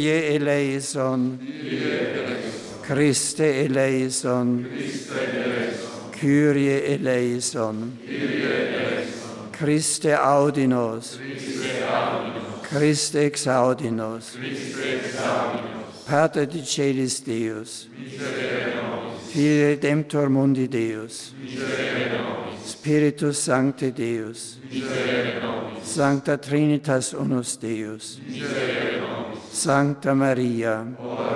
Kyrie eleison. Christe eleison. Kyrie eleison. Christe audi nos. Christe exaudi nos. Pater Dicelis Deus. Filii Redemptor mundi Deus. Spiritus Sancte Deus. Sancta Trinitas unus Deus. Sancta Maria.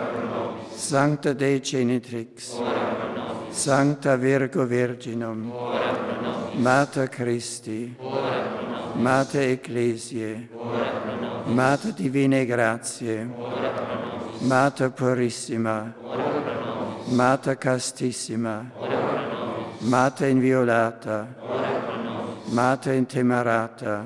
Sancta Dei Genitrix. Sancta Virgo Virginum. Mater Christi. Mater Ecclesiae. Mater Divinae Gratiae. Mater Purissima. Mater Castissima. Mater Inviolata. Mater Intemerata.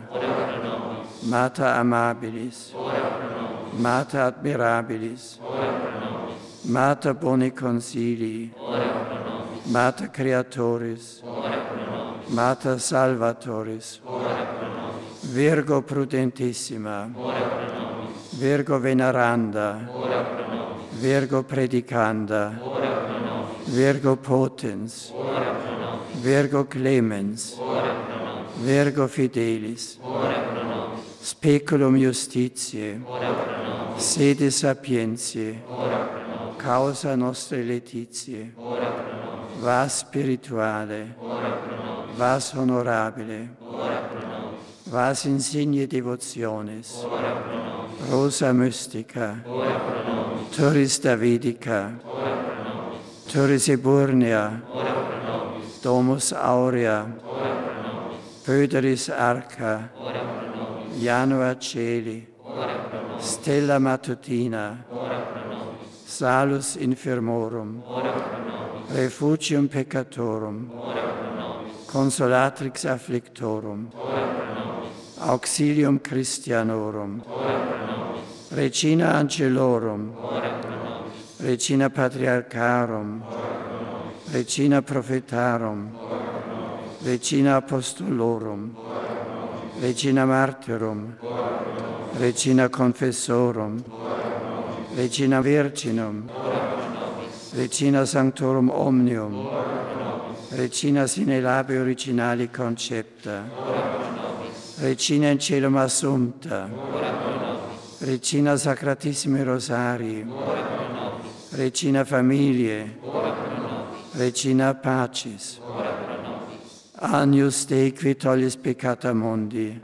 Mater Amabilis. Mater Admirabilis. Mater Boni Consilii. Mater Creatoris. Mater Salvatoris. Virgo Prudentissima. Virgo Veneranda. Virgo Predicanda. Virgo Potens. Virgo Clemens. Virgo Fidelis. Speculum Justitiae. Sede Sapientiae. Causa Nostre Laetitiae. Vas Spirituale. Vas Honorabile. Vas Insigne Devotionis. Rosa Mystica. Turris Davidica. Turris Eburnea. Domus Aurea. Pöderis Arca. Janua Celi. Stella Matutina. Salus Infirmorum. Refugium Peccatorum. Consolatrix Afflictorum. Auxilium Christianorum. Regina Angelorum. Regina Patriarcharum. Regina Prophetarum. Regina Apostolorum. Regina Martyrum. Regina Confessorum. Regina Virginum. Regina Sanctorum Omnium. Regina sine labi originali concepta. Regina in celum assumpta. Regina Sacratissimi Rosarii. Regina Familiae. Regina Pacis. Agnus Dei qui tollis peccata mundi.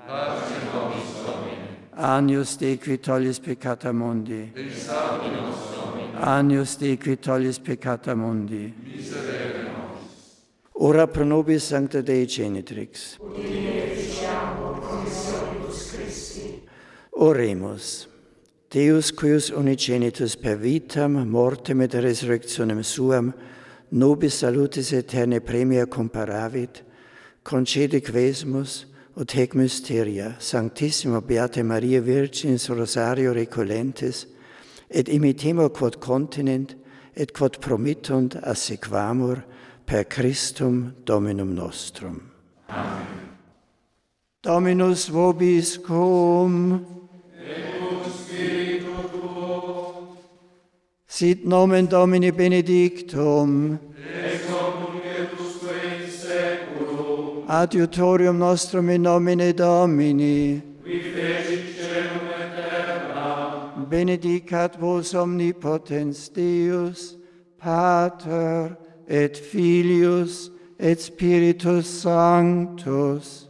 Agnus Dei qui tollis peccata mundi. Agnus Dei qui tollis peccata mundi. Ora pro nobis Sancta Dei Genitrix. Oremus. Deus cuius unigenitus per vitam, mortem et resurrectionem suam, nobis salutis aeternae premia comparavit, concede quesmus, ut hec mysteria, Sanctissima Beata Maria Virginis Rosario recolentes, et imitemur quod continent, et quod promittunt assequamur, per Christum Dominum nostrum. Amen. Dominus vobis cum. Sit nomen Domini benedictum. Ex hoc nunc et usque in saeculum. Adiutorium nostrum in nomine Domini. Qui fecit caelum et terram. Benedicat vos omnipotens Deus, Pater et Filius et Spiritus Sanctus.